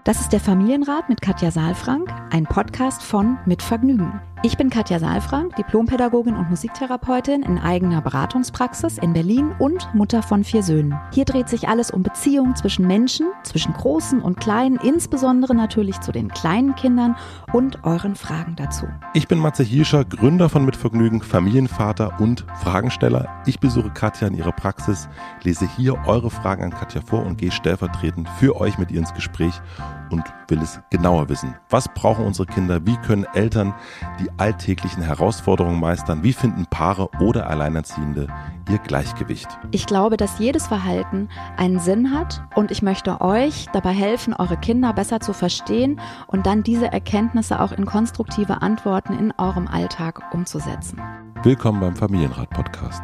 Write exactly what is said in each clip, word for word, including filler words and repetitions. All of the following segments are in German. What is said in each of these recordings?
Das ist der Familienrat mit Katja Saalfrank, ein Podcast von Mit Vergnügen. Ich bin Katja Saalfrank, Diplompädagogin und Musiktherapeutin in eigener Beratungspraxis in Berlin und Mutter von vier Söhnen. Hier dreht sich alles um Beziehungen zwischen Menschen, zwischen Großen und Kleinen, insbesondere natürlich zu den kleinen Kindern und euren Fragen dazu. Ich bin Matze Hirscher, Gründer von Mit Vergnügen, Familienvater und Fragensteller. Ich besuche Katja in ihrer Praxis, lese hier eure Fragen an Katja vor und gehe stellvertretend für euch mit ihr ins Gespräch und will es genauer wissen. Was brauchen unsere Kinder? Wie können Eltern die alltäglichen Herausforderungen meistern? Wie finden Paare oder Alleinerziehende ihr Gleichgewicht? Ich glaube, dass jedes Verhalten einen Sinn hat und ich möchte euch dabei helfen, eure Kinder besser zu verstehen und dann diese Erkenntnisse auch in konstruktive Antworten in eurem Alltag umzusetzen. Willkommen beim Familienrat-Podcast.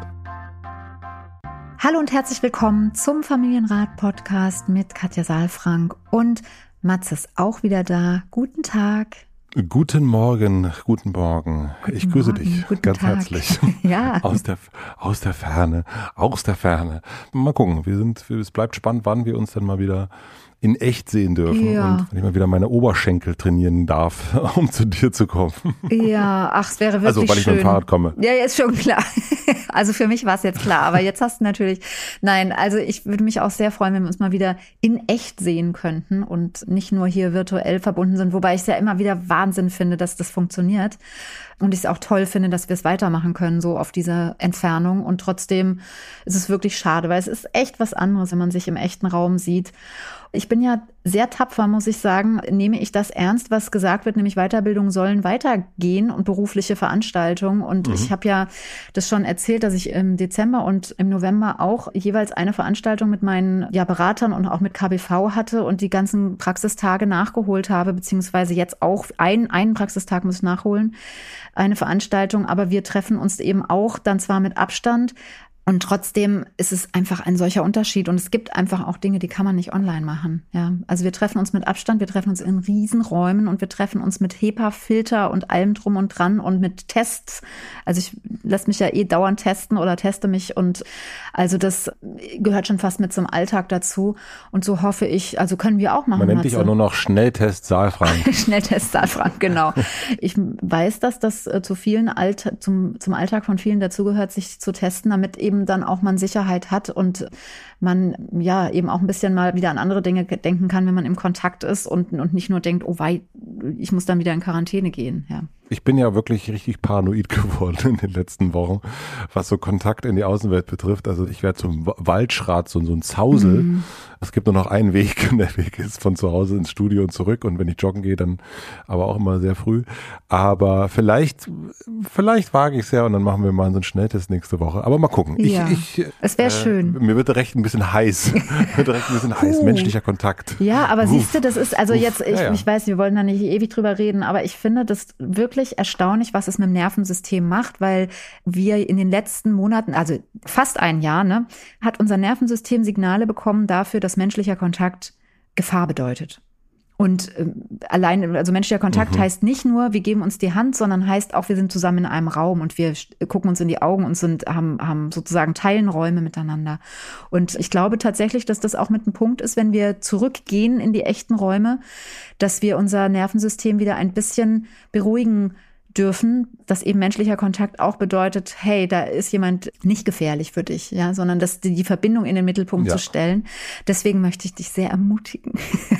Hallo und herzlich willkommen zum Familienrat-Podcast mit Katja Saalfrank und Matze ist auch wieder da. Guten Tag. Guten Morgen, guten Morgen. Guten ich grüße Morgen, dich guten ganz Tag. herzlich. Ja. Aus der, aus der Ferne, aus der Ferne. Mal gucken, wir sind, es bleibt spannend, wann wir uns dann mal wieder in echt sehen dürfen Ja. und wenn ich mal wieder meine Oberschenkel trainieren darf, um zu dir zu kommen. Ja, ach, es wäre wirklich schön. Also, weil ich schön. mit dem Fahrrad komme. Ja, ist schon klar. Also für mich war es jetzt klar, aber jetzt hast du natürlich, nein, also ich würde mich auch sehr freuen, wenn wir uns mal wieder in echt sehen könnten und nicht nur hier virtuell verbunden sind, wobei ich es ja immer wieder Wahnsinn finde, dass das funktioniert und ich es auch toll finde, dass wir es weitermachen können, so auf dieser Entfernung und trotzdem ist es wirklich schade, weil es ist echt was anderes, wenn man sich im echten Raum sieht. Ich bin ja sehr tapfer, muss ich sagen, nehme ich das ernst, was gesagt wird, nämlich Weiterbildungen sollen weitergehen und berufliche Veranstaltungen. Und mhm. ich habe ja das schon erzählt, dass ich im Dezember und im November auch jeweils eine Veranstaltung mit meinen ja, Beratern und auch mit K B V hatte und die ganzen Praxistage nachgeholt habe, beziehungsweise jetzt auch ein, einen Praxistag muss ich nachholen, eine Veranstaltung. Aber wir treffen uns eben auch dann zwar mit Abstand, und trotzdem ist es einfach ein solcher Unterschied. Und es gibt einfach auch Dinge, die kann man nicht online machen. Ja, also wir treffen uns mit Abstand, wir treffen uns in Riesenräumen und wir treffen uns mit HEPA-Filter und allem drum und dran und mit Tests. Also ich lasse mich ja eh dauernd testen oder teste mich. Und also das gehört schon fast mit zum Alltag dazu. Und so hoffe ich, also können wir auch machen. Man nennt dich auch nur noch Schnelltest Saalfrank. Schnelltest Saalfrank, genau. Ich weiß, dass das zu vielen Alt- zum, zum Alltag von vielen dazugehört, sich zu testen, damit eben dann auch man Sicherheit hat und man ja eben auch ein bisschen mal wieder an andere Dinge denken kann, wenn man im Kontakt ist und, und nicht nur denkt, oh wei, ich muss dann wieder in Quarantäne gehen. Ja. Ich bin ja wirklich richtig paranoid geworden in den letzten Wochen, was so Kontakt in die Außenwelt betrifft. Also ich werde zum Waldschrat, so, so ein Zausel. Mhm. Es gibt nur noch einen Weg und der Weg ist von zu Hause ins Studio und zurück. Und wenn ich joggen gehe, dann aber auch immer sehr früh. Aber vielleicht, vielleicht wage ich es ja und dann machen wir mal so einen Schnelltest nächste Woche. Aber mal gucken. Ja, ich, ich, es wäre äh, schön. Mir wird recht ein bisschen heiß. Mir wird recht ein bisschen heiß. Puh. Menschlicher Kontakt. Ja, aber Uff. siehst du, das ist, also Uff. jetzt, ich, ja, ja. ich weiß, wir wollen da nicht ewig drüber reden, aber ich finde das wirklich erstaunlich, was es mit dem Nervensystem macht, weil wir in den letzten Monaten, also fast ein Jahr, ne, hat unser Nervensystem Signale bekommen dafür, dass menschlicher Kontakt Gefahr bedeutet. Und äh, allein, also menschlicher Kontakt mhm. heißt nicht nur, wir geben uns die Hand, sondern heißt auch, wir sind zusammen in einem Raum und wir gucken uns in die Augen und sind, haben, haben sozusagen teilen Räume miteinander. Und ich glaube tatsächlich, dass das auch mit einem Punkt ist, wenn wir zurückgehen in die echten Räume, dass wir unser Nervensystem wieder ein bisschen beruhigen dürfen, dass eben menschlicher Kontakt auch bedeutet, hey, da ist jemand nicht gefährlich für dich, ja, sondern dass die, die Verbindung in den Mittelpunkt ja. zu stellen. Deswegen möchte ich dich sehr ermutigen,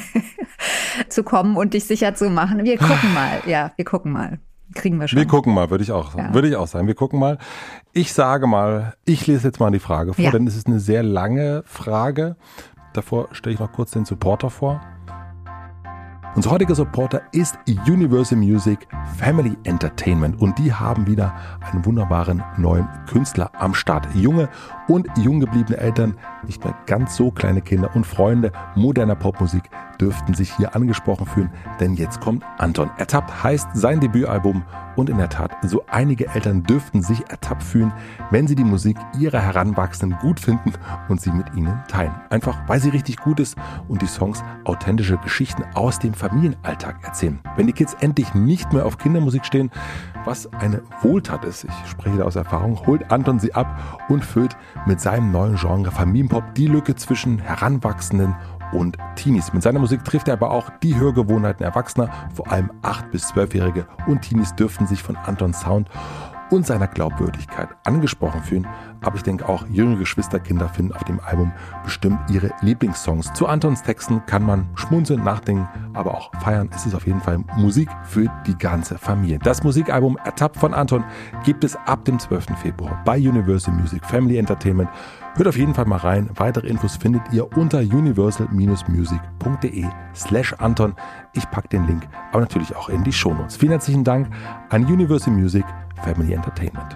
zu kommen und dich sicher zu machen. Wir gucken mal, ja, wir gucken mal. Kriegen wir schon. Wir gucken mal, würde ich auch sagen. Ja. Würde ich auch sagen. Wir gucken mal. Ich sage mal, ich lese jetzt mal die Frage vor, ja. denn es ist eine sehr lange Frage. Davor stelle ich noch kurz den Supporter vor. Unser heutiger Supporter ist Universal Music Family Entertainment und die haben wieder einen wunderbaren neuen Künstler am Start. Junge und jung gebliebene Eltern, nicht mehr ganz so kleine Kinder und Freunde moderner Popmusik dürften sich hier angesprochen fühlen, denn jetzt kommt Anton. Ertappt heißt sein Debütalbum und in der Tat, so einige Eltern dürften sich ertappt fühlen, wenn sie die Musik ihrer Heranwachsenden gut finden und sie mit ihnen teilen. Einfach, weil sie richtig gut ist und die Songs authentische Geschichten aus dem Familienalltag erzählen. Wenn die Kids endlich nicht mehr auf Kindermusik stehen, was eine Wohltat ist, ich spreche da aus Erfahrung, holt Anton sie ab und füllt mit seinem neuen Genre Familienpop die Lücke zwischen Heranwachsenden und Teenies. Mit seiner Musik trifft er aber auch die Hörgewohnheiten Erwachsener, vor allem acht- bis zwölfjährige und Teenies dürften sich von Antons Sound und seiner Glaubwürdigkeit angesprochen fühlen. Aber ich denke auch, jüngere Geschwisterkinder finden auf dem Album bestimmt ihre Lieblingssongs. Zu Antons Texten kann man schmunzeln, nachdenken, aber auch feiern. Es ist auf jeden Fall Musik für die ganze Familie. Das Musikalbum Ertappt von Anton gibt es ab dem zwölften Februar bei Universal Music Family Entertainment. Hört auf jeden Fall mal rein. Weitere Infos findet ihr unter universal-music.de slash Anton. Ich packe den Link aber natürlich auch in die Shownotes. Vielen herzlichen Dank an Universal Music Family Entertainment.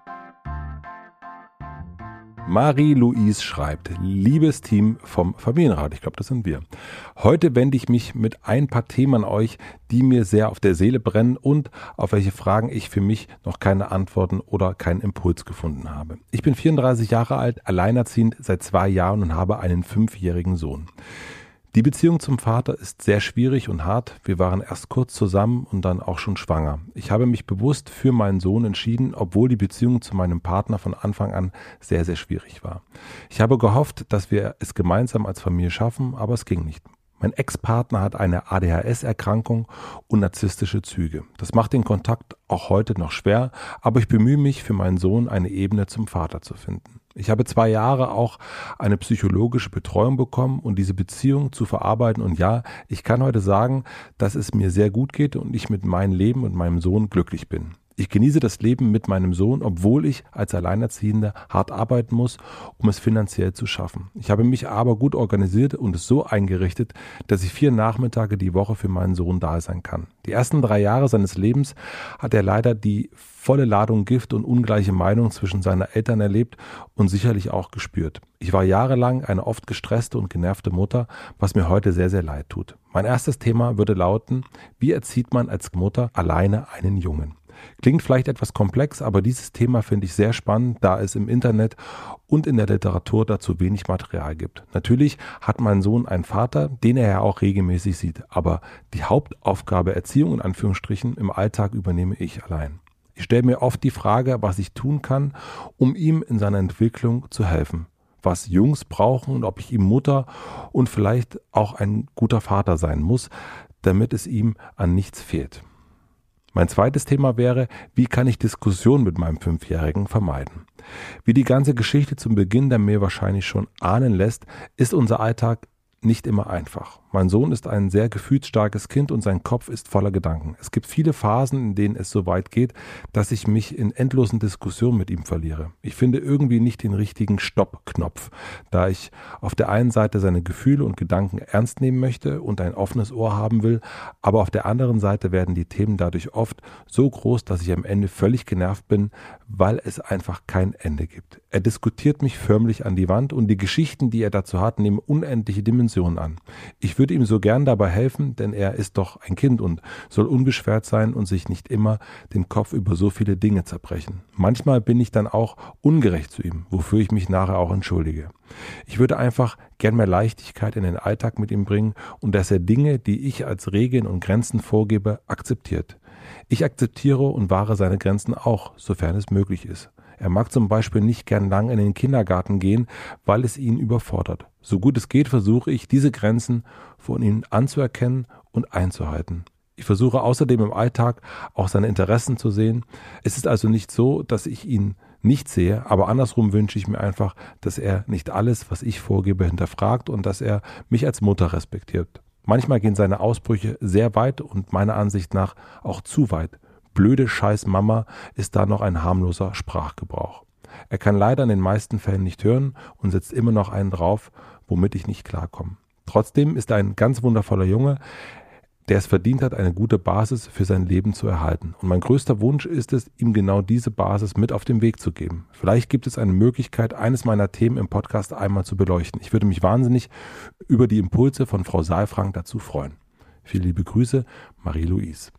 Marie-Louise schreibt, liebes Team vom Familienrat, ich glaube, das sind wir. Heute wende ich mich mit ein paar Themen an euch, die mir sehr auf der Seele brennen und auf welche Fragen ich für mich noch keine Antworten oder keinen Impuls gefunden habe. Ich bin vierunddreißig Jahre alt, alleinerziehend seit zwei Jahren und habe einen fünfjährigen Sohn. Die Beziehung zum Vater ist sehr schwierig und hart. Wir waren erst kurz zusammen und dann auch schon schwanger. Ich habe mich bewusst für meinen Sohn entschieden, obwohl die Beziehung zu meinem Partner von Anfang an sehr, sehr schwierig war. Ich habe gehofft, dass wir es gemeinsam als Familie schaffen, aber es ging nicht. Mein Ex-Partner hat eine A D H S-Erkrankung und narzisstische Züge. Das macht den Kontakt auch heute noch schwer, aber ich bemühe mich, für meinen Sohn eine Ebene zum Vater zu finden. Ich habe zwei Jahre auch eine psychologische Betreuung bekommen und diese Beziehung zu verarbeiten. Und ja, ich kann heute sagen, dass es mir sehr gut geht und ich mit meinem Leben und meinem Sohn glücklich bin. Ich genieße das Leben mit meinem Sohn, obwohl ich als Alleinerziehender hart arbeiten muss, um es finanziell zu schaffen. Ich habe mich aber gut organisiert und es so eingerichtet, dass ich vier Nachmittage die Woche für meinen Sohn da sein kann. Die ersten drei Jahre seines Lebens hat er leider die volle Ladung Gift und ungleiche Meinung zwischen seinen Eltern erlebt und sicherlich auch gespürt. Ich war jahrelang eine oft gestresste und genervte Mutter, was mir heute sehr, sehr leid tut. Mein erstes Thema würde lauten, wie erzieht man als Mutter alleine einen Jungen? Klingt vielleicht etwas komplex, aber dieses Thema finde ich sehr spannend, da es im Internet und in der Literatur dazu wenig Material gibt. Natürlich hat mein Sohn einen Vater, den er ja auch regelmäßig sieht, aber die Hauptaufgabe Erziehung in Anführungsstrichen im Alltag übernehme ich allein. Ich stelle mir oft die Frage, was ich tun kann, um ihm in seiner Entwicklung zu helfen, was Jungs brauchen und ob ich ihm Mutter und vielleicht auch ein guter Vater sein muss, damit es ihm an nichts fehlt. Mein zweites Thema wäre, wie kann ich Diskussionen mit meinem Fünfjährigen vermeiden? Wie die ganze Geschichte zum Beginn der mir wahrscheinlich schon ahnen lässt, ist unser Alltag nicht immer einfach. Mein Sohn ist ein sehr gefühlsstarkes Kind und sein Kopf ist voller Gedanken. Es gibt viele Phasen, in denen es so weit geht, dass ich mich in endlosen Diskussionen mit ihm verliere. Ich finde irgendwie nicht den richtigen Stopp-Knopf, da ich auf der einen Seite seine Gefühle und Gedanken ernst nehmen möchte und ein offenes Ohr haben will, aber auf der anderen Seite werden die Themen dadurch oft so groß, dass ich am Ende völlig genervt bin, weil es einfach kein Ende gibt. Er diskutiert mich förmlich an die Wand und die Geschichten, die er dazu hat, nehmen unendliche Dimensionen an. Ich würde ihm so gern dabei helfen, denn er ist doch ein Kind und soll unbeschwert sein und sich nicht immer den Kopf über so viele Dinge zerbrechen. Manchmal bin ich dann auch ungerecht zu ihm, wofür ich mich nachher auch entschuldige. Ich würde einfach gern mehr Leichtigkeit in den Alltag mit ihm bringen und dass er Dinge, die ich als Regeln und Grenzen vorgebe, akzeptiert. Ich akzeptiere und wahre seine Grenzen auch, sofern es möglich ist. Er mag zum Beispiel nicht gern lang in den Kindergarten gehen, weil es ihn überfordert. So gut es geht, versuche ich, diese Grenzen von ihm anzuerkennen und einzuhalten. Ich versuche außerdem im Alltag auch seine Interessen zu sehen. Es ist also nicht so, dass ich ihn nicht sehe, aber andersrum wünsche ich mir einfach, dass er nicht alles, was ich vorgebe, hinterfragt und dass er mich als Mutter respektiert. Manchmal gehen seine Ausbrüche sehr weit und meiner Ansicht nach auch zu weit. Blöde Scheiß Mama ist da noch ein harmloser Sprachgebrauch. Er kann leider in den meisten Fällen nicht hören und setzt immer noch einen drauf, womit ich nicht klarkomme. Trotzdem ist er ein ganz wundervoller Junge, der es verdient hat, eine gute Basis für sein Leben zu erhalten. Und mein größter Wunsch ist es, ihm genau diese Basis mit auf den Weg zu geben. Vielleicht gibt es eine Möglichkeit, eines meiner Themen im Podcast einmal zu beleuchten. Ich würde mich wahnsinnig über die Impulse von Frau Saalfrank dazu freuen. Viele liebe Grüße, Marie-Louise.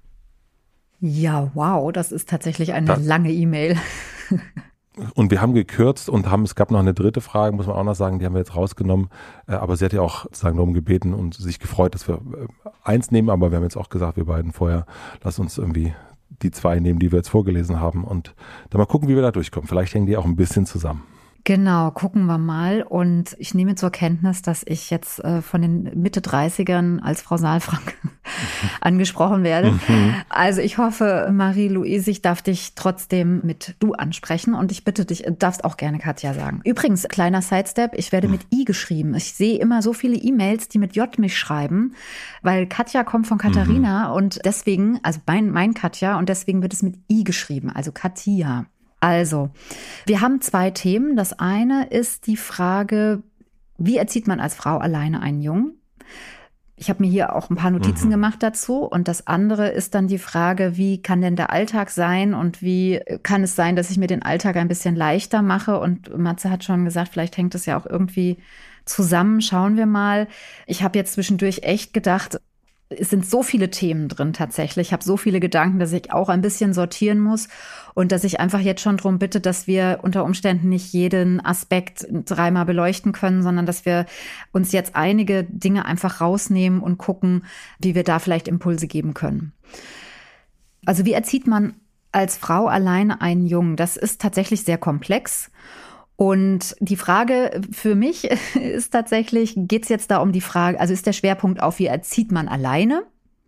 Ja, wow, das ist tatsächlich eine das, lange E-Mail. Und wir haben gekürzt und haben, es gab noch eine dritte Frage, muss man auch noch sagen, die haben wir jetzt rausgenommen. Aber sie hat ja auch sozusagen darum gebeten und sich gefreut, dass wir eins nehmen. Aber wir haben jetzt auch gesagt, wir beiden vorher, lass uns irgendwie die zwei nehmen, die wir jetzt vorgelesen haben. Und dann mal gucken, wie wir da durchkommen. Vielleicht hängen die auch ein bisschen zusammen. Genau, gucken wir mal. Und ich nehme zur Kenntnis, dass ich jetzt äh, von den Mitte dreißigern als Frau Saalfrank angesprochen werde. Mhm. Also ich hoffe, Marie-Louise, ich darf dich trotzdem mit du ansprechen und ich bitte dich, darfst auch gerne Katja sagen. Übrigens, kleiner Sidestep, ich werde mit I geschrieben. Ich sehe immer so viele E-Mails, die mit J mich schreiben, weil Katja kommt von Katharina mhm. und deswegen, also mein, mein Katja, und deswegen wird es mit I geschrieben, also Katja. Also, wir haben zwei Themen. Das eine ist die Frage, wie erzieht man als Frau alleine einen Jungen? Ich habe mir hier auch ein paar Notizen mhm. gemacht dazu. Und das andere ist dann die Frage, wie kann denn der Alltag sein und wie kann es sein, dass ich mir den Alltag ein bisschen leichter mache? Und Matze hat schon gesagt, vielleicht hängt es ja auch irgendwie zusammen. Schauen wir mal. Ich habe jetzt zwischendurch echt gedacht, es sind so viele Themen drin tatsächlich. Ich habe so viele Gedanken, dass ich auch ein bisschen sortieren muss und dass ich einfach jetzt schon darum bitte, dass wir unter Umständen nicht jeden Aspekt dreimal beleuchten können, sondern dass wir uns jetzt einige Dinge einfach rausnehmen und gucken, wie wir da vielleicht Impulse geben können. Also wie erzieht man als Frau alleine einen Jungen? Das ist tatsächlich sehr komplex. Und die Frage für mich ist tatsächlich, geht es jetzt da um die Frage, also ist der Schwerpunkt auf, wie erzieht man alleine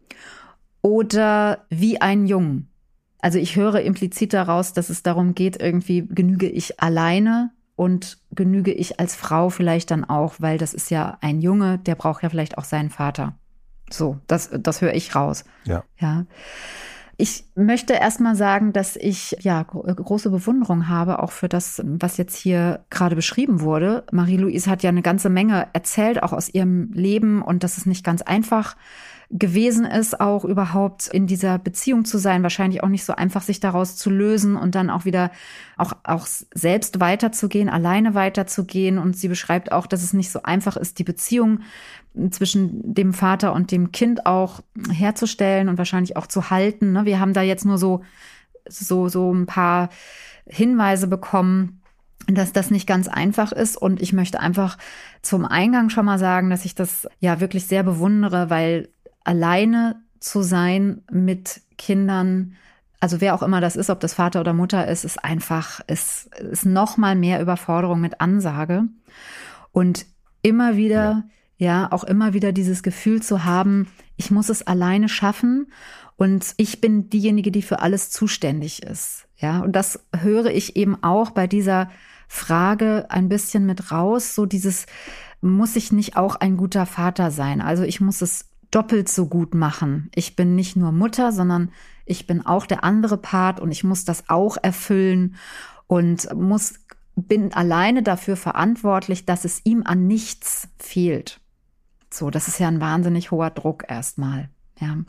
oder wie einen Jungen? Also ich höre implizit daraus, dass es darum geht, irgendwie genüge ich alleine und genüge ich als Frau vielleicht dann auch, weil das ist ja ein Junge, der braucht ja vielleicht auch seinen Vater. So, das, das höre ich raus. Ja. Ja. Ich möchte erst mal sagen, dass ich ja große Bewunderung habe, auch für das, was jetzt hier gerade beschrieben wurde. Marie-Louise hat ja eine ganze Menge erzählt, auch aus ihrem Leben und dass es nicht ganz einfach gewesen ist, auch überhaupt in dieser Beziehung zu sein. Wahrscheinlich auch nicht so einfach, sich daraus zu lösen und dann auch wieder auch, auch selbst weiterzugehen, alleine weiterzugehen. Und sie beschreibt auch, dass es nicht so einfach ist, die Beziehung zwischen dem Vater und dem Kind auch herzustellen und wahrscheinlich auch zu halten. Wir haben da jetzt nur so, so, so ein paar Hinweise bekommen, dass das nicht ganz einfach ist. Und ich möchte einfach zum Eingang schon mal sagen, dass ich das ja wirklich sehr bewundere, weil alleine zu sein mit Kindern, also wer auch immer das ist, ob das Vater oder Mutter ist, ist einfach, ist, ist noch mal mehr Überforderung mit Ansage. Und immer wieder, ja. ja, auch immer wieder dieses Gefühl zu haben, ich muss es alleine schaffen und ich bin diejenige, die für alles zuständig ist. Ja, und das höre ich eben auch bei dieser Frage ein bisschen mit raus, so dieses, muss ich nicht auch ein guter Vater sein? Also ich muss es doppelt so gut machen. Ich bin nicht nur Mutter, sondern ich bin auch der andere Part und ich muss das auch erfüllen und muss, bin alleine dafür verantwortlich, dass es ihm an nichts fehlt. So, das ist ja ein wahnsinnig hoher Druck erstmal, ja.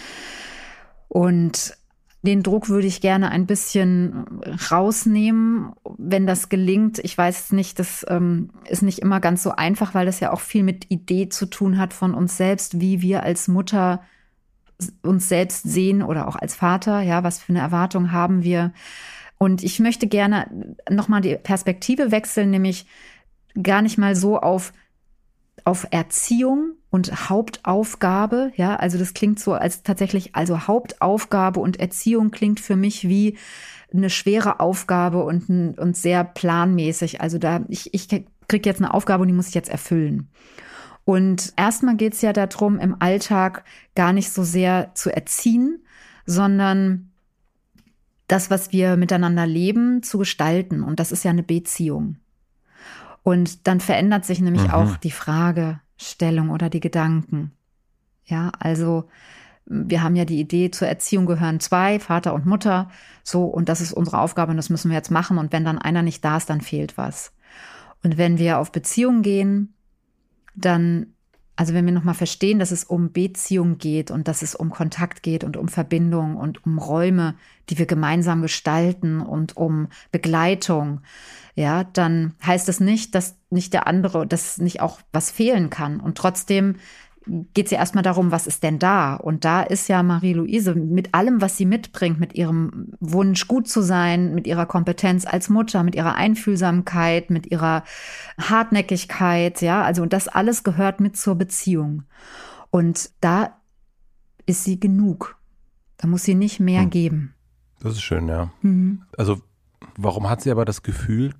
Und den Druck würde ich gerne ein bisschen rausnehmen, wenn das gelingt. Ich weiß es nicht, das ähm, ist nicht immer ganz so einfach, weil das ja auch viel mit Idee zu tun hat von uns selbst, wie wir als Mutter uns selbst sehen oder auch als Vater, ja, was für eine Erwartung haben wir. Und ich möchte gerne nochmal die Perspektive wechseln, nämlich gar nicht mal so auf auf Erziehung und Hauptaufgabe, ja, also das klingt so als tatsächlich, also Hauptaufgabe und Erziehung klingt für mich wie eine schwere Aufgabe und, und sehr planmäßig. Also da, ich, ich kriege jetzt eine Aufgabe und die muss ich jetzt erfüllen. Und erstmal geht es ja darum, im Alltag gar nicht so sehr zu erziehen, sondern das, was wir miteinander leben, zu gestalten. Und das ist ja eine Beziehung. Und dann verändert sich nämlich mhm. auch die Fragestellung oder die Gedanken. Ja, also wir haben ja die Idee, zur Erziehung gehören zwei, Vater und Mutter. So, und das ist unsere Aufgabe und das müssen wir jetzt machen. Und wenn dann einer nicht da ist, dann fehlt was. Und wenn wir auf Beziehung gehen, dann, also wenn wir nochmal verstehen, dass es um Beziehung geht und dass es um Kontakt geht und um Verbindung und um Räume, die wir gemeinsam gestalten und um Begleitung, ja, dann heißt es nicht, dass nicht der andere, dass nicht auch was fehlen kann. Und trotzdem geht es ja erstmal darum, was ist denn da? Und da ist ja Marie-Louise mit allem, was sie mitbringt, mit ihrem Wunsch, gut zu sein, mit ihrer Kompetenz als Mutter, mit ihrer Einfühlsamkeit, mit ihrer Hartnäckigkeit, ja, also und das alles gehört mit zur Beziehung. Und da ist sie genug. Da muss sie nicht mehr hm. geben. Das ist schön, ja. Mhm. Also warum hat sie aber das Gefühl,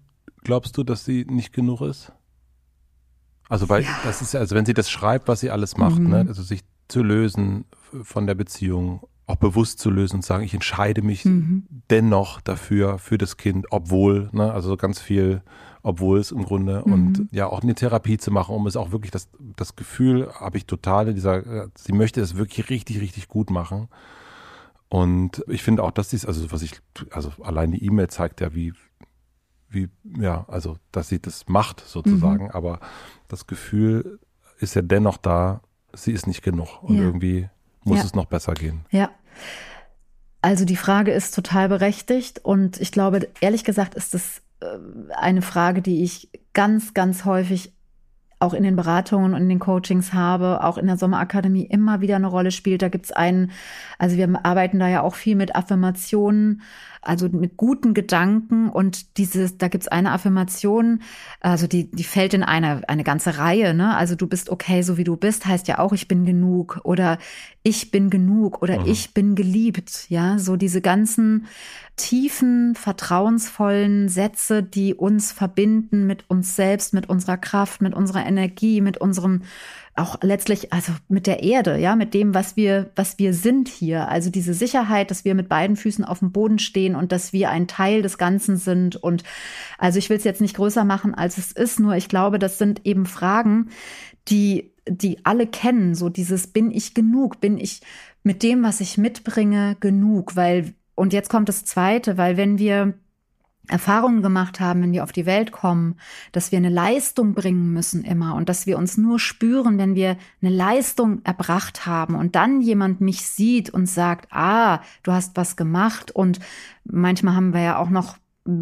glaubst du, dass sie nicht genug ist? Also weil ja. das ist ja, also wenn sie das schreibt, was sie alles macht, mhm. ne, also sich zu lösen von der Beziehung, auch bewusst zu lösen und sagen, ich entscheide mich mhm. dennoch dafür, für das Kind, obwohl, ne, also ganz viel, obwohl es im Grunde mhm. und ja auch eine Therapie zu machen, um es auch wirklich, das, das Gefühl habe ich total, dieser, sie möchte es wirklich richtig, richtig gut machen. Und ich finde auch, dass sie es, also was ich, also allein die E-Mail zeigt ja, wie, wie, ja, also dass sie das macht sozusagen, mhm. aber das Gefühl ist ja dennoch da, sie ist nicht genug und ja. irgendwie muss ja. es noch besser gehen. Ja, also die Frage ist total berechtigt und ich glaube, ehrlich gesagt ist das eine Frage, die ich ganz, ganz häufig auch in den Beratungen und in den Coachings habe, auch in der Sommerakademie immer wieder eine Rolle spielt. Da gibt es einen, also wir arbeiten da ja auch viel mit Affirmationen, also mit guten Gedanken und dieses, da gibt es eine Affirmation, also die, die fällt in eine, eine ganze Reihe, ne? Also du bist okay, so wie du bist, heißt ja auch, ich bin genug oder ich bin genug oder mhm. ich bin geliebt, ja, so diese ganzen tiefen, vertrauensvollen Sätze, die uns verbinden mit uns selbst, mit unserer Kraft, mit unserer Energie, mit unserem, auch letztlich, also mit der Erde, ja, mit dem, was wir, was wir sind hier. Also diese Sicherheit, dass wir mit beiden Füßen auf dem Boden stehen und dass wir ein Teil des Ganzen sind. Und also ich will es jetzt nicht größer machen, als es ist, nur ich glaube, das sind eben Fragen, die, die alle kennen. So dieses, bin ich genug? Bin ich mit dem, was ich mitbringe, genug? Weil, und jetzt kommt das Zweite, weil wenn wir Erfahrungen gemacht haben, wenn wir auf die Welt kommen, dass wir eine Leistung bringen müssen immer und dass wir uns nur spüren, wenn wir eine Leistung erbracht haben und dann jemand mich sieht und sagt, ah, du hast was gemacht und manchmal haben wir ja auch noch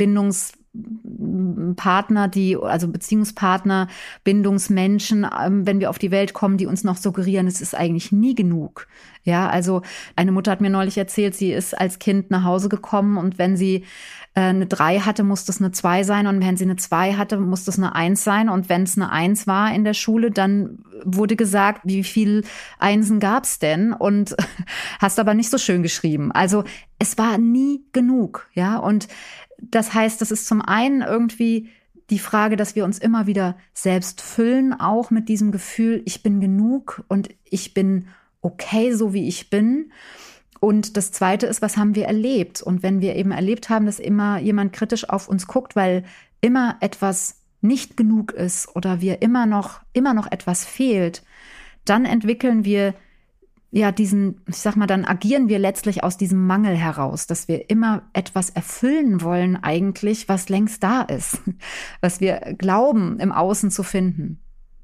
Bindungspartner, die, also Beziehungspartner, Bindungsmenschen, wenn wir auf die Welt kommen, die uns noch suggerieren, es ist eigentlich nie genug. Ja, also eine Mutter hat mir neulich erzählt, sie ist als Kind nach Hause gekommen und wenn sie eine drei hatte, musste es eine zwei sein und wenn sie eine zwei hatte, musste es eine eins sein und wenn es eine eins war in der Schule, dann wurde gesagt, wie viel Einsen gab's denn und hast aber nicht so schön geschrieben. Also es war nie genug, ja, und das heißt, das ist zum einen irgendwie die Frage, dass wir uns immer wieder selbst füllen, auch mit diesem Gefühl, ich bin genug und ich bin okay, so wie ich bin. Und das Zweite ist, was haben wir erlebt? Und wenn wir eben erlebt haben, dass immer jemand kritisch auf uns guckt, weil immer etwas nicht genug ist oder wir immer noch, immer noch etwas fehlt, dann entwickeln wir ja diesen, ich sag mal, dann agieren wir letztlich aus diesem Mangel heraus, dass wir immer etwas erfüllen wollen eigentlich, was längst da ist, was wir glauben, im Außen zu finden.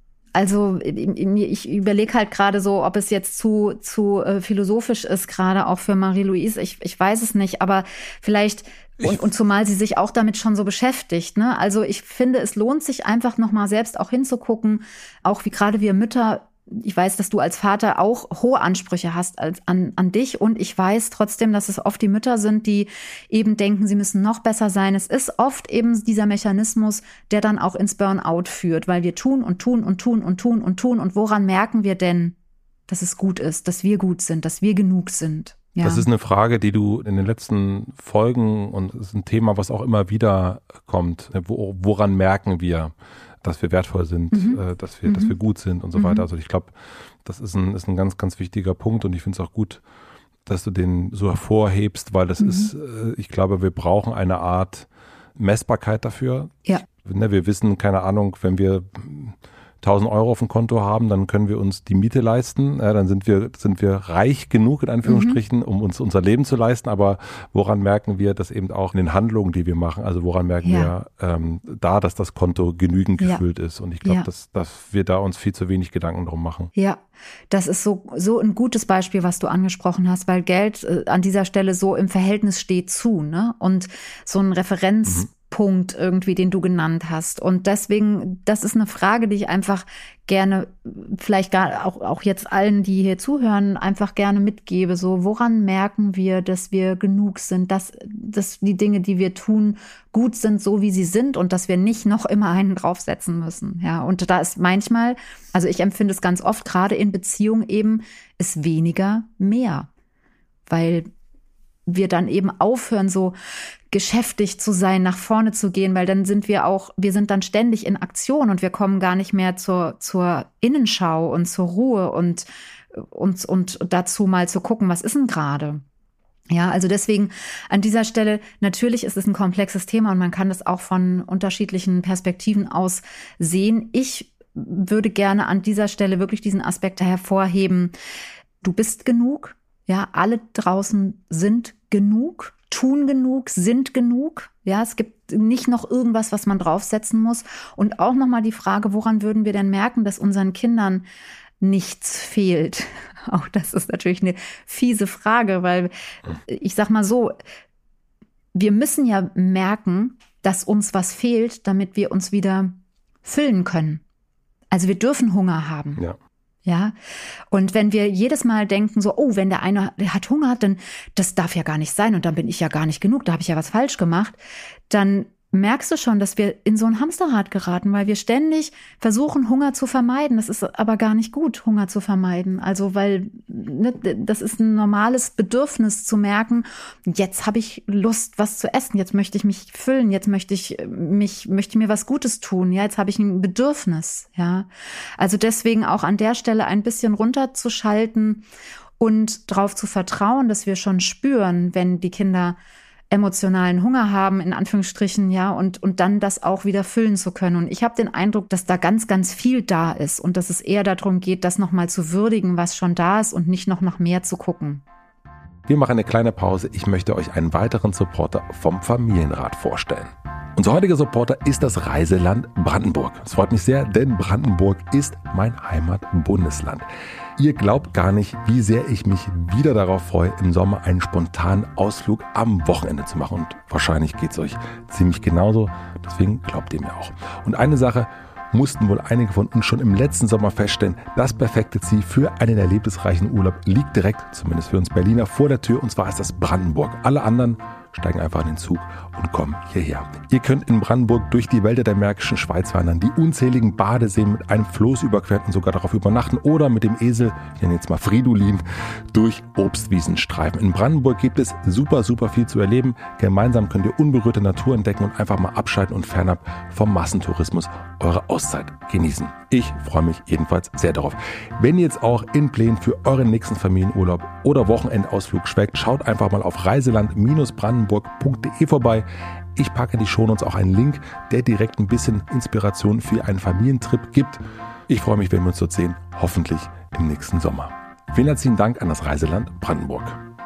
Also ich überlege halt gerade so, ob es jetzt zu zu äh, philosophisch ist, gerade auch für Marie-Louise. Ich, ich weiß es nicht, aber vielleicht, und, und zumal sie sich auch damit schon so beschäftigt, ne? Also ich finde, es lohnt sich einfach nochmal selbst auch hinzugucken, auch wie gerade wir Mütter. Ich weiß, dass du als Vater auch hohe Ansprüche hast als, an, an dich und ich weiß trotzdem, dass es oft die Mütter sind, die eben denken, sie müssen noch besser sein. Es ist oft eben dieser Mechanismus, der dann auch ins Burnout führt, weil wir tun und tun und tun und tun und tun und woran merken wir denn, dass es gut ist, dass wir gut sind, dass wir genug sind? Ja. Das ist eine Frage, die du in den letzten Folgen und es ist ein Thema, was auch immer wieder kommt. Wo, woran merken wir, dass wir wertvoll sind, mhm. äh, dass wir, mhm. dass wir gut sind und so mhm. weiter. Also ich glaube, das ist ein, ist ein ganz, ganz wichtiger Punkt und ich finde es auch gut, dass du den so hervorhebst, weil das mhm. ist, äh, ich glaube, wir brauchen eine Art Messbarkeit dafür. Ja. Ich, ne, wir wissen, keine Ahnung, wenn wir tausend Euro auf dem Konto haben, dann können wir uns die Miete leisten. Ja, dann sind wir, sind wir reich genug, in Anführungsstrichen, mhm. um uns unser Leben zu leisten. Aber woran merken wir das eben auch in den Handlungen, die wir machen? Also woran merken ja. wir ähm, da, dass das Konto genügend gefüllt ja. ist? Und ich glaube, ja. dass, dass wir da uns viel zu wenig Gedanken drum machen. Ja, das ist so, so ein gutes Beispiel, was du angesprochen hast, weil Geld äh, an dieser Stelle so im Verhältnis steht zu, ne? Und so ein Referenz mhm. Punkt irgendwie, den du genannt hast. Und deswegen, das ist eine Frage, die ich einfach gerne, vielleicht gar auch, auch jetzt allen, die hier zuhören, einfach gerne mitgebe. So, woran merken wir, dass wir genug sind, dass, dass die Dinge, die wir tun, gut sind, so wie sie sind und dass wir nicht noch immer einen draufsetzen müssen. Ja, und da ist manchmal, also ich empfinde es ganz oft, gerade in Beziehungen eben, ist weniger mehr. Weil wir dann eben aufhören, so geschäftig zu sein, nach vorne zu gehen, weil dann sind wir auch, wir sind dann ständig in Aktion und wir kommen gar nicht mehr zur, zur Innenschau und zur Ruhe und, und, und dazu mal zu gucken, was ist denn gerade? Ja, also deswegen an dieser Stelle, natürlich ist es ein komplexes Thema und man kann das auch von unterschiedlichen Perspektiven aus sehen. Ich würde gerne an dieser Stelle wirklich diesen Aspekt hervorheben. Du bist genug. Ja, alle draußen sind genug, tun genug, sind genug. Ja, es gibt nicht noch irgendwas, was man draufsetzen muss. Und auch nochmal die Frage, woran würden wir denn merken, dass unseren Kindern nichts fehlt? Auch das ist natürlich eine fiese Frage, weil ich sag mal so, wir müssen ja merken, dass uns was fehlt, damit wir uns wieder füllen können. Also wir dürfen Hunger haben. Ja. Ja, und wenn wir jedes Mal denken so, oh, wenn der eine der hat Hunger, dann das darf ja gar nicht sein und dann bin ich ja gar nicht genug, da habe ich ja was falsch gemacht, dann merkst du schon, dass wir in so ein Hamsterrad geraten, weil wir ständig versuchen, Hunger zu vermeiden. Das ist aber gar nicht gut, Hunger zu vermeiden. Also, weil ne, das ist ein normales Bedürfnis zu merken, jetzt habe ich Lust, was zu essen, jetzt möchte ich mich füllen, jetzt möchte ich mich, möchte mir was Gutes tun, ja, jetzt habe ich ein Bedürfnis, ja. Also deswegen auch an der Stelle ein bisschen runterzuschalten und darauf zu vertrauen, dass wir schon spüren, wenn die Kinder emotionalen Hunger haben, in Anführungsstrichen, ja, und, und dann das auch wieder füllen zu können. Und ich habe den Eindruck, dass da ganz, ganz viel da ist und dass es eher darum geht, das nochmal zu würdigen, was schon da ist und nicht noch nach mehr zu gucken. Wir machen eine kleine Pause. Ich möchte euch einen weiteren Supporter vom Familienrat vorstellen. Unser heutiger Supporter ist das Reiseland Brandenburg. Es freut mich sehr, denn Brandenburg ist mein Heimatbundesland. Ihr glaubt gar nicht, wie sehr ich mich wieder darauf freue, im Sommer einen spontanen Ausflug am Wochenende zu machen. Und wahrscheinlich geht es euch ziemlich genauso. Deswegen glaubt ihr mir auch. Und eine Sache mussten wohl einige von uns schon im letzten Sommer feststellen: Das perfekte Ziel für einen erlebnisreichen Urlaub liegt direkt, zumindest für uns Berliner, vor der Tür. Und zwar ist das Brandenburg. Alle anderen steigen einfach in den Zug und kommen hierher. Ihr könnt in Brandenburg durch die Wälder der Märkischen Schweiz wandern, die unzähligen Badeseen mit einem Floß überqueren und sogar darauf übernachten oder mit dem Esel, ich nenne jetzt mal Fridolin, durch Obstwiesen streifen. In Brandenburg gibt es super, super viel zu erleben. Gemeinsam könnt ihr unberührte Natur entdecken und einfach mal abschalten und fernab vom Massentourismus eure Auszeit genießen. Ich freue mich jedenfalls sehr darauf. Wenn ihr jetzt auch in Plänen für euren nächsten Familienurlaub oder Wochenendausflug schwelgt, schaut einfach mal auf reiseland Brandenburg punkt de vorbei. Ich packe in die Shownotes auch einen Link, der direkt ein bisschen Inspiration für einen Familientrip gibt. Ich freue mich, wenn wir uns dort sehen, hoffentlich im nächsten Sommer. Vielen herzlichen Dank an das Reiseland Brandenburg.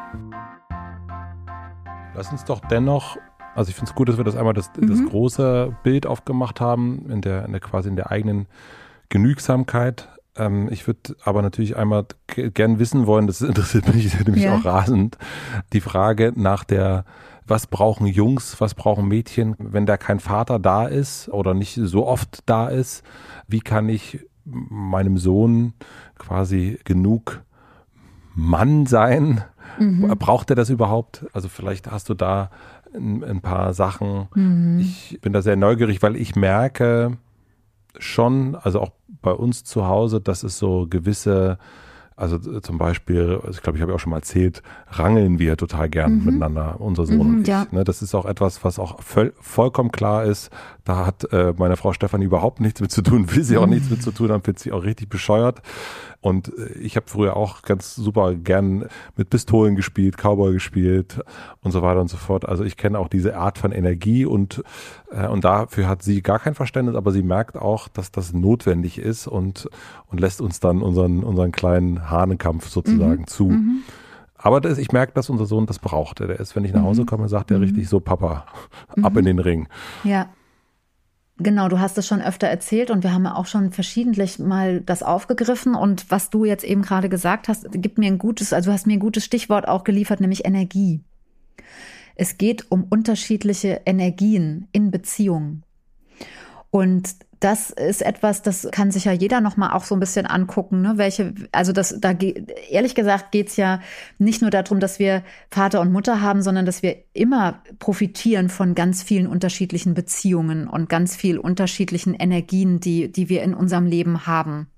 Lass uns doch dennoch, also ich finde es gut, dass wir das einmal das, mhm. das große Bild aufgemacht haben, in der, in der quasi in der eigenen Genügsamkeit. Ähm, ich würde aber natürlich einmal g- gern wissen wollen, das interessiert mich nämlich ja. auch rasend, die Frage nach der, was brauchen Jungs, was brauchen Mädchen, wenn da kein Vater da ist oder nicht so oft da ist, wie kann ich meinem Sohn quasi genug Mann sein? Mhm. Braucht er das überhaupt? Also vielleicht hast du da ein, ein paar Sachen. Mhm. Ich bin da sehr neugierig, weil ich merke schon, also auch bei uns zu Hause, dass es so gewisse, also zum Beispiel, ich glaube, ich habe ja auch schon mal erzählt, rangeln wir total gern mhm. miteinander, unser Sohn mhm, und ich. Ja. Ne, das ist auch etwas, was auch voll, vollkommen klar ist. Da hat äh, meine Frau Stefanie überhaupt nichts mit zu tun, will sie auch nichts mit zu tun haben, findet sie auch richtig bescheuert. Und ich habe früher auch ganz super gern mit Pistolen gespielt, Cowboy gespielt und so weiter und so fort. Also ich kenne auch diese Art von Energie und äh, und dafür hat sie gar kein Verständnis, aber sie merkt auch, dass das notwendig ist und und lässt uns dann unseren unseren kleinen Hahnenkampf sozusagen mhm. zu. Mhm. Aber das, ich merke, dass unser Sohn das braucht. Der ist, wenn ich nach Hause komme, sagt er mhm. richtig so, Papa, ab mhm. in den Ring. Ja. Genau, du hast es schon öfter erzählt und wir haben auch schon verschiedentlich mal das aufgegriffen und was du jetzt eben gerade gesagt hast, gibt mir ein gutes, also du hast mir ein gutes Stichwort auch geliefert, nämlich Energie. Es geht um unterschiedliche Energien in Beziehungen und das ist etwas, das kann sich ja jeder noch mal auch so ein bisschen angucken, ne? Welche, also das, da ehrlich gesagt geht's ja nicht nur darum, dass wir Vater und Mutter haben, sondern dass wir immer profitieren von ganz vielen unterschiedlichen Beziehungen und ganz viel unterschiedlichen Energien, die die wir in unserem Leben haben.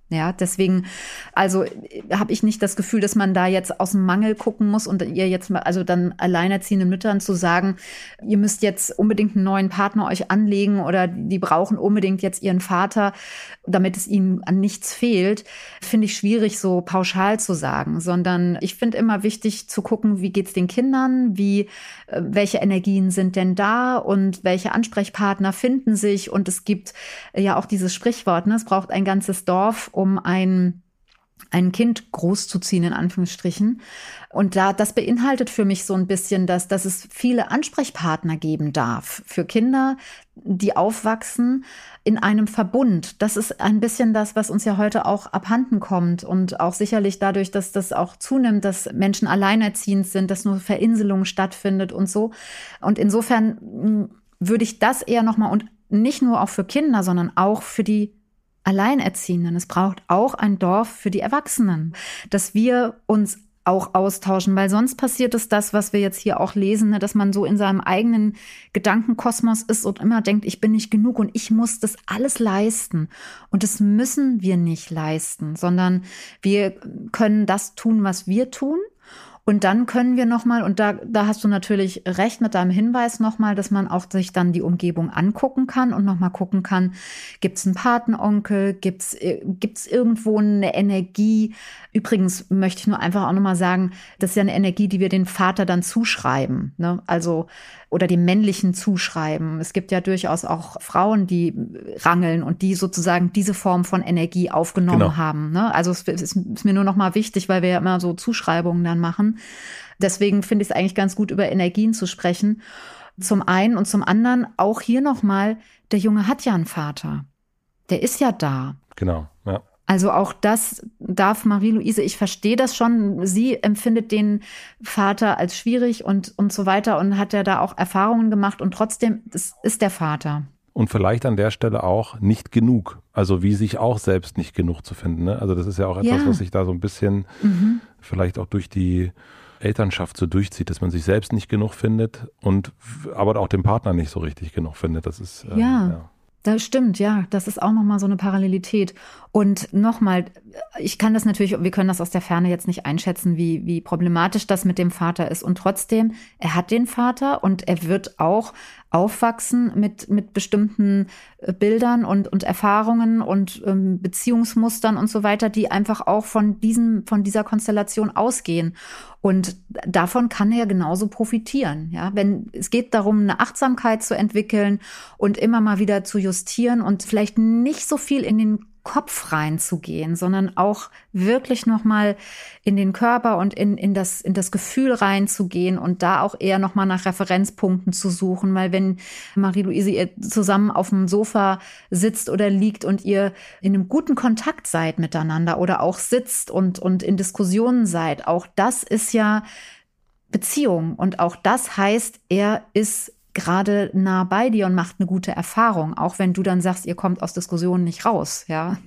Ja, deswegen, also habe ich nicht das Gefühl, dass man da jetzt aus dem Mangel gucken muss und ihr jetzt mal, also dann alleinerziehenden Müttern zu sagen, ihr müsst jetzt unbedingt einen neuen Partner euch anlegen oder die brauchen unbedingt jetzt ihren Vater, damit es ihnen an nichts fehlt, finde ich schwierig so pauschal zu sagen, sondern ich finde immer wichtig zu gucken, wie geht's den Kindern, wie, welche Energien sind denn da und welche Ansprechpartner finden sich, und es gibt ja auch dieses Sprichwort, ne, es braucht ein ganzes Dorf, um ein, ein Kind großzuziehen, in Anführungsstrichen. Und da, das beinhaltet für mich so ein bisschen, dass, dass es viele Ansprechpartner geben darf für Kinder, die aufwachsen in einem Verbund. Das ist ein bisschen das, was uns ja heute auch abhanden kommt und auch sicherlich dadurch, dass das auch zunimmt, dass Menschen alleinerziehend sind, dass nur Verinselung stattfindet und so. Und insofern würde ich das eher nochmal, und nicht nur auch für Kinder, sondern auch für die Alleinerziehenden. Es braucht auch ein Dorf für die Erwachsenen, dass wir uns auch austauschen, weil sonst passiert es das, was wir jetzt hier auch lesen, ne, dass man so in seinem eigenen Gedankenkosmos ist und immer denkt, ich bin nicht genug und ich muss das alles leisten. Und das müssen wir nicht leisten, sondern wir können das tun, was wir tun. Und dann können wir nochmal, und da, da hast du natürlich recht mit deinem Hinweis nochmal, dass man auch sich dann die Umgebung angucken kann und nochmal gucken kann, gibt es einen Patenonkel, gibt es gibt's irgendwo eine Energie? Übrigens möchte ich nur einfach auch nochmal sagen, das ist ja eine Energie, die wir den Vater dann zuschreiben, ne? Also, oder dem Männlichen zuschreiben. Es gibt ja durchaus auch Frauen, die rangeln und die sozusagen diese Form von Energie aufgenommen genau. haben, ne? Also es ist, ist mir nur nochmal wichtig, weil wir ja immer so Zuschreibungen dann machen. Deswegen finde ich es eigentlich ganz gut, über Energien zu sprechen. Zum einen und zum anderen auch hier nochmal, der Junge hat ja einen Vater. Der ist ja da. Genau, ja. Also auch das darf Marie-Louise, ich verstehe das schon, sie empfindet den Vater als schwierig und, und so weiter und hat ja da auch Erfahrungen gemacht und trotzdem, es ist der Vater. Und vielleicht an der Stelle auch nicht genug, also wie sich auch selbst nicht genug zu finden, ne? Also das ist ja auch etwas, ja. was sich da so ein bisschen mhm. vielleicht auch durch die Elternschaft so durchzieht, dass man sich selbst nicht genug findet und aber auch den Partner nicht so richtig genug findet. Das ist ähm, ja. ja. Das stimmt, ja. Das ist auch nochmal so eine Parallelität. Und nochmal, ich kann das natürlich, wir können das aus der Ferne jetzt nicht einschätzen, wie, wie problematisch das mit dem Vater ist. Und trotzdem, er hat den Vater und er wird auch aufwachsen mit, mit bestimmten Bildern und, und Erfahrungen und ähm, Beziehungsmustern und so weiter, die einfach auch von diesem, von dieser Konstellation ausgehen. Und davon kann er genauso profitieren. Ja, wenn es geht darum, eine Achtsamkeit zu entwickeln und immer mal wieder zu justieren und vielleicht nicht so viel in den Kopf reinzugehen, sondern auch wirklich nochmal in den Körper und in, in, das, in das Gefühl reinzugehen und da auch eher nochmal nach Referenzpunkten zu suchen. Weil wenn Marie-Louise ihr zusammen auf dem Sofa sitzt oder liegt und ihr in einem guten Kontakt seid miteinander oder auch sitzt und, und in Diskussionen seid, auch das ist ja Beziehung und auch das heißt, er ist gerade nah bei dir und macht eine gute Erfahrung, auch wenn du dann sagst, ihr kommt aus Diskussionen nicht raus, ja.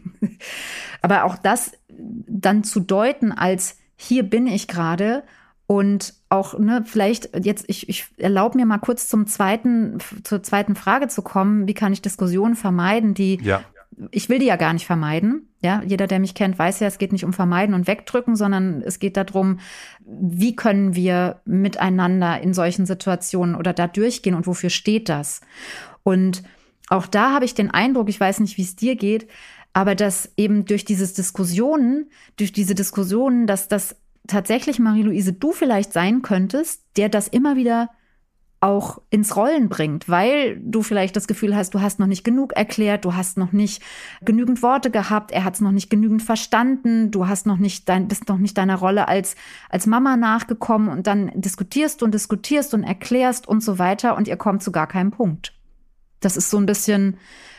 Aber auch das dann zu deuten als, hier bin ich gerade und auch, ne, vielleicht jetzt, ich, ich erlaube mir mal kurz zum zweiten, zur zweiten Frage zu kommen, wie kann ich Diskussionen vermeiden, die, ja. ich will die ja gar nicht vermeiden, ja. Jeder, der mich kennt, weiß ja, es geht nicht um Vermeiden und Wegdrücken, sondern es geht darum, wie können wir miteinander in solchen Situationen oder da durchgehen und wofür steht das? Und auch da habe ich den Eindruck, ich weiß nicht, wie es dir geht, aber dass eben durch diese Diskussionen, durch diese Diskussionen, dass das tatsächlich, Marie-Louise, du vielleicht sein könntest, der das immer wieder auch ins Rollen bringt, weil du vielleicht das Gefühl hast, du hast noch nicht genug erklärt, du hast noch nicht genügend Worte gehabt, er hat es noch nicht genügend verstanden, du hast noch nicht dein, bist noch nicht deiner Rolle als, als Mama nachgekommen und dann diskutierst und diskutierst und erklärst und so weiter und ihr kommt zu gar keinem Punkt. Das ist so ein bisschen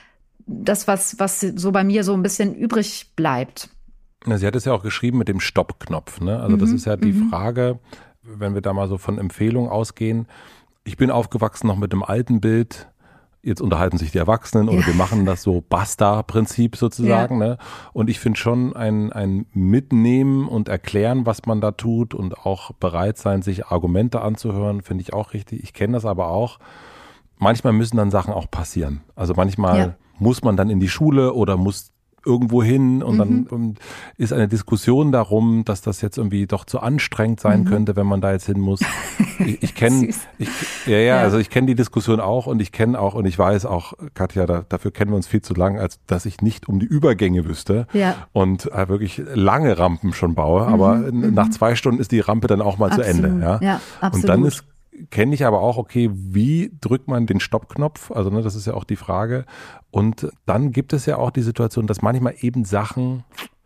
das, was, was so bei mir so ein bisschen übrig bleibt. Sie hat es ja auch geschrieben mit dem Stoppknopf, ne? Also mhm. das ist ja die mhm. Frage, wenn wir da mal so von Empfehlungen ausgehen. Ich bin aufgewachsen noch mit dem alten Bild, jetzt unterhalten sich die Erwachsenen oder ja. wir machen das so Basta-Prinzip sozusagen. Ja. Ne? Und ich finde schon ein, ein Mitnehmen und Erklären, was man da tut und auch bereit sein, sich Argumente anzuhören, finde ich auch richtig. Ich kenne das aber auch. Manchmal müssen dann Sachen auch passieren. Also manchmal ja. muss man dann in die Schule oder muss irgendwo hin und Mhm. dann um, ist eine Diskussion darum, dass das jetzt irgendwie doch zu anstrengend sein Mhm. könnte, wenn man da jetzt hin muss. Ich, ich kenne, Süß. ich, ja, ja, Ja. also ich kenne die Diskussion auch und ich kenne auch und ich weiß auch, Katja, da, dafür kennen wir uns viel zu lang, als dass ich nicht um die Übergänge wüsste Ja. und äh, wirklich lange Rampen schon baue, aber Mhm. nach zwei Stunden ist die Rampe dann auch mal Absolut. zu Ende. Ja, Ja, absolut. und dann ist kenne ich aber auch, okay, wie drückt man den Stoppknopf? Also ne, das ist ja auch die Frage. Und dann gibt es ja auch die Situation, dass manchmal eben Sachen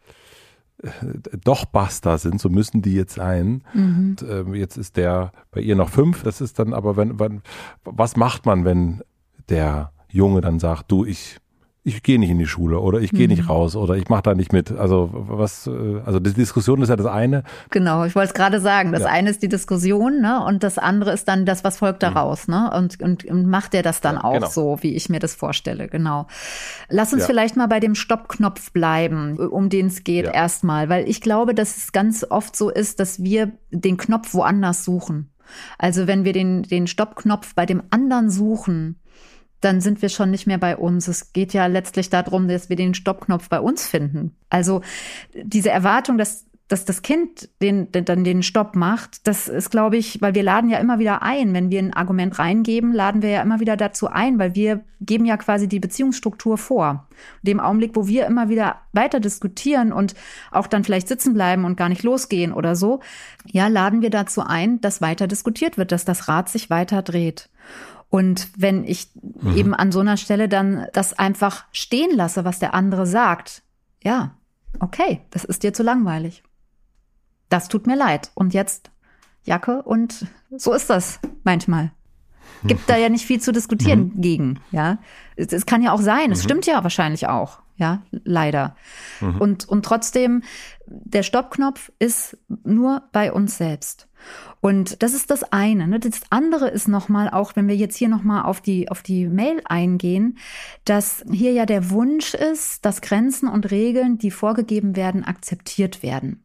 äh, doch Basta sind, so müssen die jetzt sein. Mhm. Und, äh, jetzt ist der bei ihr noch fünf. Das ist dann aber, wenn, wenn was macht man, wenn der Junge dann sagt, du, ich ich gehe nicht in die Schule oder ich gehe Mhm. nicht raus oder ich mache da nicht mit. Also was, äh, also die Diskussion ist ja das eine. Genau, ich wollte es gerade sagen. Das Ja. eine ist die Diskussion, ne? Und das andere ist dann das, was folgt daraus, ne? Und, und, und macht er das dann Ja, auch genau. so, wie ich mir das vorstelle, genau. Lass uns Ja. vielleicht mal bei dem Stoppknopf bleiben, um den es geht Ja. erstmal, weil ich glaube, dass es ganz oft so ist, dass wir den Knopf woanders suchen. Also wenn wir den, den Stoppknopf bei dem anderen suchen, dann sind wir schon nicht mehr bei uns. Es geht ja letztlich darum, dass wir den Stoppknopf bei uns finden. Also diese Erwartung, dass, dass das Kind den, den, dann den Stopp macht, das ist, glaube ich, weil wir laden ja immer wieder ein. Wenn wir ein Argument reingeben, laden wir ja immer wieder dazu ein, weil wir geben ja quasi die Beziehungsstruktur vor. In dem Augenblick, wo wir immer wieder weiter diskutieren und auch dann vielleicht sitzen bleiben und gar nicht losgehen oder so, ja, laden wir dazu ein, dass weiter diskutiert wird, dass das Rad sich weiter dreht. Und wenn ich Mhm. eben an so einer Stelle dann das einfach stehen lasse, was der andere sagt, ja, okay, das ist dir zu langweilig. Das tut mir leid. Und jetzt Jacke und so ist das manchmal. Gibt da ja nicht viel zu diskutieren Mhm. gegen, ja. Es, es kann ja auch sein, es stimmt ja wahrscheinlich auch, ja, leider. Mhm. Und, und trotzdem, der Stoppknopf ist nur bei uns selbst. Und das ist das eine. Ne? Das andere ist nochmal, auch wenn wir jetzt hier nochmal auf die, auf die Mail eingehen, dass hier ja der Wunsch ist, dass Grenzen und Regeln, die vorgegeben werden, akzeptiert werden.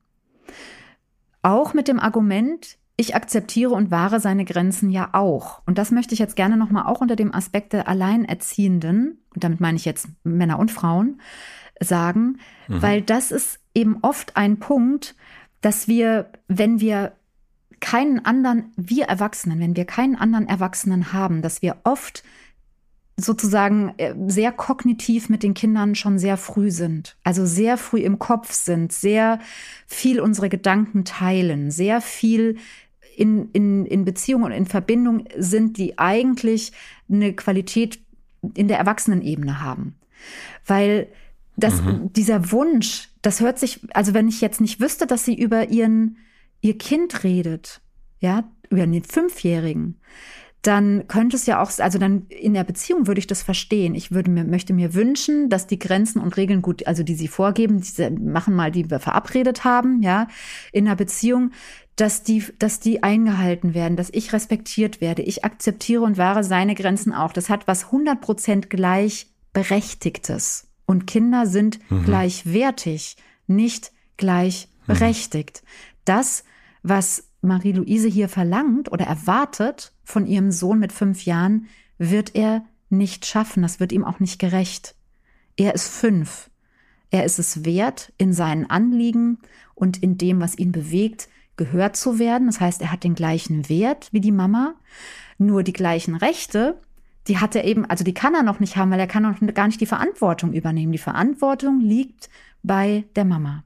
Auch mit dem Argument, ich akzeptiere und wahre seine Grenzen ja auch. Und das möchte ich jetzt gerne nochmal auch unter dem Aspekt der Alleinerziehenden, und damit meine ich jetzt Männer und Frauen, sagen, Mhm. weil das ist eben oft ein Punkt, dass wir, wenn wir keinen anderen, wir Erwachsenen, wenn wir keinen anderen Erwachsenen haben, dass wir oft sozusagen äh, sehr kognitiv mit den Kindern schon sehr früh sind. Also sehr früh im Kopf sind, sehr viel unsere Gedanken teilen, sehr viel in, in, in Beziehung und in Verbindung sind, die eigentlich eine Qualität in der Erwachsenenebene haben. Weil das, Mhm. dieser Wunsch, das hört sich, also wenn ich jetzt nicht wüsste, dass sie über ihren ihr Kind redet, ja, über den Fünfjährigen, dann könnte es ja auch, also dann in der Beziehung würde ich das verstehen. Ich würde mir, möchte mir wünschen, dass die Grenzen und Regeln gut, also die sie vorgeben, diese machen mal, die wir verabredet haben, ja, in der Beziehung, dass die, dass die eingehalten werden, dass ich respektiert werde. Ich akzeptiere und wahre seine Grenzen auch. Das hat was hundert Prozent Gleichberechtigtes. Und Kinder sind Mhm. gleichwertig, nicht gleichberechtigt. Das, was Marie-Louise hier verlangt oder erwartet von ihrem Sohn mit fünf Jahren, wird er nicht schaffen. Das wird ihm auch nicht gerecht. Er ist fünf. Er ist es wert, in seinen Anliegen und in dem, was ihn bewegt, gehört zu werden. Das heißt, er hat den gleichen Wert wie die Mama, nur die gleichen Rechte, die hat er eben, also die kann er noch nicht haben, weil er kann noch gar nicht die Verantwortung übernehmen. Die Verantwortung liegt bei der Mama.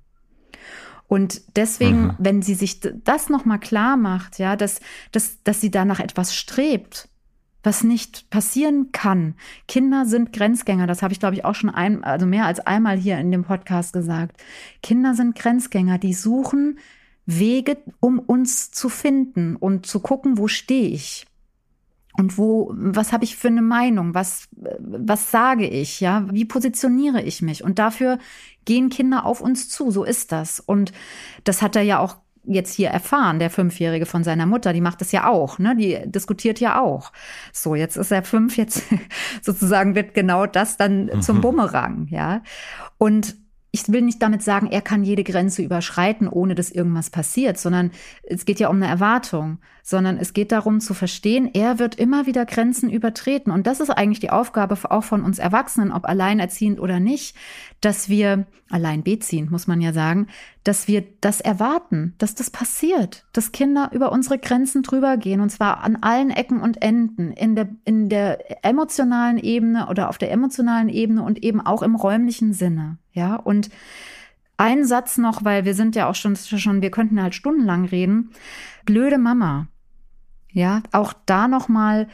Und deswegen, Mhm. wenn sie sich das nochmal klar macht, ja, dass, dass, dass sie danach etwas strebt, was nicht passieren kann. Kinder sind Grenzgänger, das habe ich, glaube ich, auch schon ein, also mehr als einmal hier in dem Podcast gesagt. Kinder sind Grenzgänger, die suchen Wege, um uns zu finden und zu gucken, wo stehe ich. Und wo, was habe ich für eine Meinung? Was, was sage ich? Ja, wie positioniere ich mich? Und dafür gehen Kinder auf uns zu. So ist das. Und das hat er ja auch jetzt hier erfahren, der Fünfjährige von seiner Mutter. Die macht das ja auch, ne? Die diskutiert ja auch. So, jetzt ist er fünf, jetzt sozusagen wird genau das dann Mhm. zum Bumerang, ja. Und ich will nicht damit sagen, er kann jede Grenze überschreiten, ohne dass irgendwas passiert, sondern es geht ja um eine Erwartung, sondern es geht darum zu verstehen, er wird immer wieder Grenzen übertreten. Und das ist eigentlich die Aufgabe auch von uns Erwachsenen, ob alleinerziehend oder nicht, dass wir, allein beziehend muss man ja sagen, dass wir das erwarten, dass das passiert, dass Kinder über unsere Grenzen drüber gehen, und zwar an allen Ecken und Enden, in der, in der emotionalen Ebene oder auf der emotionalen Ebene und eben auch im räumlichen Sinne. Ja, und ein Satz noch, weil wir sind ja auch schon, schon, wir könnten halt stundenlang reden. Blöde Mama. Ja, auch da nochmal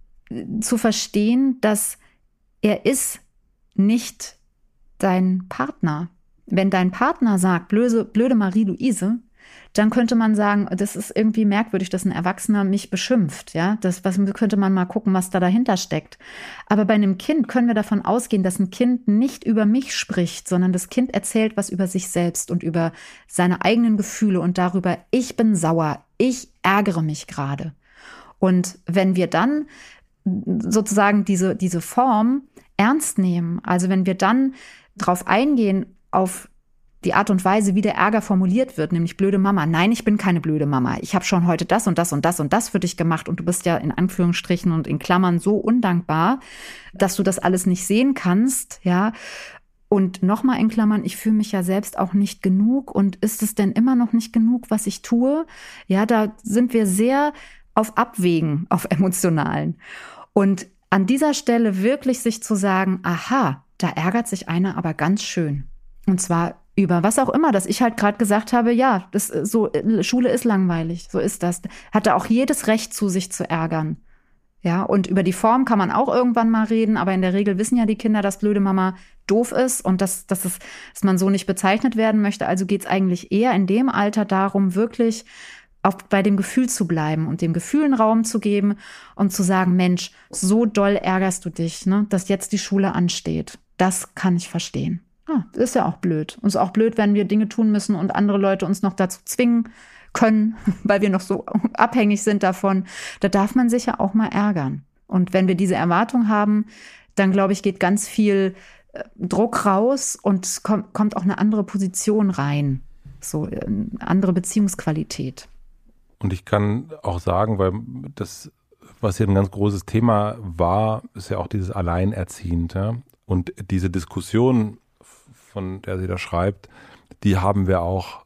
zu verstehen, dass er ist nicht dein Partner. Wenn dein Partner sagt, blöde, blöde Marie-Louise, dann könnte man sagen, das ist irgendwie merkwürdig, dass ein Erwachsener mich beschimpft. Ja, das was, könnte man mal gucken, was da dahinter steckt. Aber bei einem Kind können wir davon ausgehen, dass ein Kind nicht über mich spricht, sondern das Kind erzählt was über sich selbst und über seine eigenen Gefühle und darüber, ich bin sauer, ich ärgere mich gerade. Und wenn wir dann sozusagen diese, diese Form ernst nehmen, also wenn wir dann drauf eingehen, auf die Art und Weise, wie der Ärger formuliert wird, nämlich blöde Mama. Nein, ich bin keine blöde Mama. Ich habe schon heute das und das und das und das für dich gemacht und du bist ja in Anführungsstrichen und in Klammern so undankbar, dass du das alles nicht sehen kannst, ja. Und nochmal in Klammern, ich fühle mich ja selbst auch nicht genug und ist es denn immer noch nicht genug, was ich tue? Ja, da sind wir sehr auf Abwägen, auf emotionalen. Und an dieser Stelle wirklich sich zu sagen, aha, da ärgert sich einer aber ganz schön. Und zwar über was auch immer, dass ich halt gerade gesagt habe, ja, das so Schule ist langweilig, so ist das. Hatte auch jedes Recht zu, sich zu ärgern. Ja, und über die Form kann man auch irgendwann mal reden, aber in der Regel wissen ja die Kinder, dass blöde Mama doof ist und dass, dass, es, dass man so nicht bezeichnet werden möchte. Also geht es eigentlich eher in dem Alter darum, wirklich auch bei dem Gefühl zu bleiben und dem Gefühl einen Raum zu geben und zu sagen, Mensch, so doll ärgerst du dich, ne, dass jetzt die Schule ansteht. Das kann ich verstehen. Ah, ist ja auch blöd. Und es ist auch blöd, wenn wir Dinge tun müssen und andere Leute uns noch dazu zwingen können, weil wir noch so abhängig sind davon. Da darf man sich ja auch mal ärgern. Und wenn wir diese Erwartung haben, dann glaube ich, geht ganz viel Druck raus und kommt, kommt auch eine andere Position rein. So eine andere Beziehungsqualität. Und ich kann auch sagen, weil das, was hier ein ganz großes Thema war, ist ja auch dieses Alleinerziehend. Ja? Und diese Diskussion, von der sie da schreibt, die haben wir auch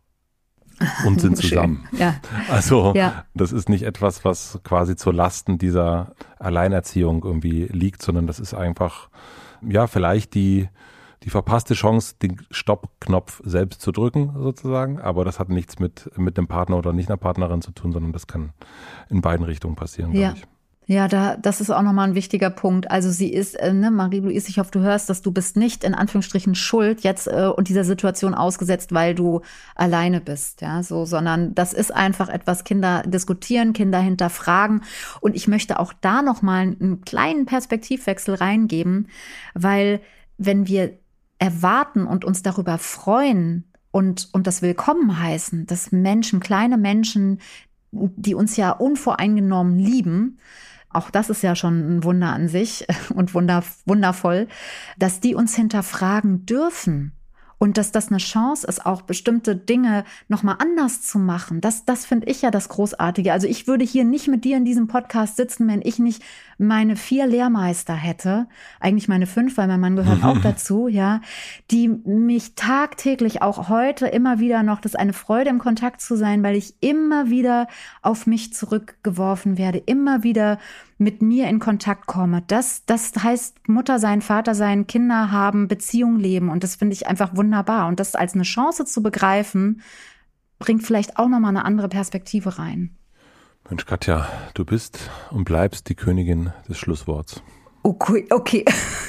und sind zusammen. Ja. Also ja. Das ist nicht etwas, was quasi zur Lasten dieser Alleinerziehung irgendwie liegt, sondern das ist einfach, ja, vielleicht die, die verpasste Chance, den Stoppknopf selbst zu drücken sozusagen. Aber das hat nichts mit, mit dem Partner oder nicht einer Partnerin zu tun, sondern das kann in beiden Richtungen passieren, ja. glaube ich. Ja, da, das ist auch nochmal ein wichtiger Punkt. Also sie ist, äh, ne, Marie-Louise, ich hoffe, du hörst, dass du bist nicht in Anführungsstrichen schuld jetzt äh, und dieser Situation ausgesetzt, weil du alleine bist, ja, so, sondern das ist einfach etwas, Kinder diskutieren, Kinder hinterfragen. Und ich möchte auch da nochmal einen kleinen Perspektivwechsel reingeben, weil wenn wir erwarten und uns darüber freuen und, und das willkommen heißen, dass Menschen, kleine Menschen, die uns ja unvoreingenommen lieben, auch das ist ja schon ein Wunder an sich und wunder, wundervoll, dass die uns hinterfragen dürfen und dass das eine Chance ist, auch bestimmte Dinge nochmal anders zu machen. Das, das finde ich ja das Großartige. Also ich würde hier nicht mit dir in diesem Podcast sitzen, wenn ich nicht meine vier Lehrmeister hätte, eigentlich meine fünf, weil mein Mann gehört auch dazu, ja, die mich tagtäglich auch heute immer wieder noch, das ist eine Freude im Kontakt zu sein, weil ich immer wieder auf mich zurückgeworfen werde, immer wieder mit mir in Kontakt komme. Das, das heißt Mutter sein, Vater sein, Kinder haben, Beziehung leben und das finde ich einfach wunderbar und das als eine Chance zu begreifen, bringt vielleicht auch nochmal eine andere Perspektive rein. Mensch, Katja, du bist und bleibst die Königin des Schlussworts. Okay, okay.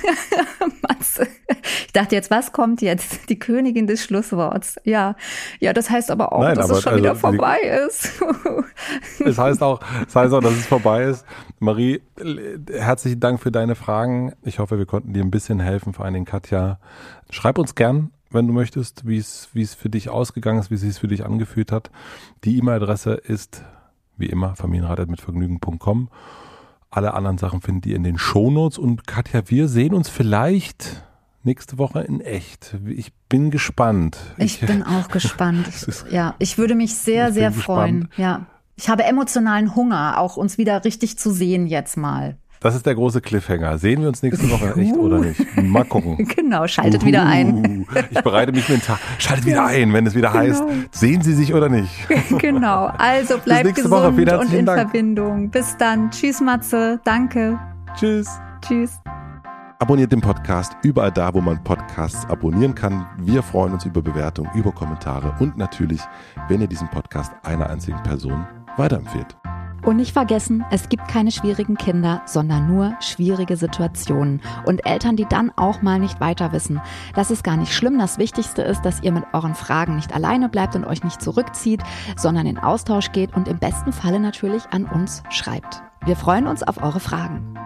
Ich dachte jetzt, was kommt jetzt? Die Königin des Schlussworts. Ja, ja, das heißt aber auch, Nein, dass aber, es schon also, wieder vorbei die, ist. Es heißt auch, es heißt auch, dass es vorbei ist. Marie, herzlichen Dank für deine Fragen. Ich hoffe, wir konnten dir ein bisschen helfen, vor allen Dingen Katja. Schreib uns gern, wenn du möchtest, wie es, wie es für dich ausgegangen ist, wie es sich für dich angefühlt hat. Die E-Mail-Adresse ist wie immer familienrat at mit vergnügen punkt com. Alle anderen Sachen findet ihr in den Shownotes. Und Katja, wir sehen uns vielleicht nächste Woche in echt. Ich bin gespannt. Ich, ich bin auch gespannt. Ja, ich würde mich sehr, sehr freuen. Ja, ich habe emotionalen Hunger, auch uns wieder richtig zu sehen jetzt mal. Das ist der große Cliffhanger. Sehen wir uns nächste Woche echt oder nicht? Mal gucken. Genau, schaltet uh, wieder ein. Ich bereite mich mental. Schaltet wieder ein, wenn es wieder genau. heißt, sehen Sie sich oder nicht? Genau, also bleibt gesund Woche. Und in Dank. Verbindung. Bis dann. Tschüss, Matze. Danke. Tschüss. Tschüss. Abonniert den Podcast überall da, wo man Podcasts abonnieren kann. Wir freuen uns über Bewertungen, über Kommentare und natürlich, wenn ihr diesen Podcast einer einzigen Person weiterempfehlt. Und nicht vergessen, es gibt keine schwierigen Kinder, sondern nur schwierige Situationen. Und Eltern, die dann auch mal nicht weiter wissen. Das ist gar nicht schlimm. Das Wichtigste ist, dass ihr mit euren Fragen nicht alleine bleibt und euch nicht zurückzieht, sondern in Austausch geht und im besten Falle natürlich an uns schreibt. Wir freuen uns auf eure Fragen.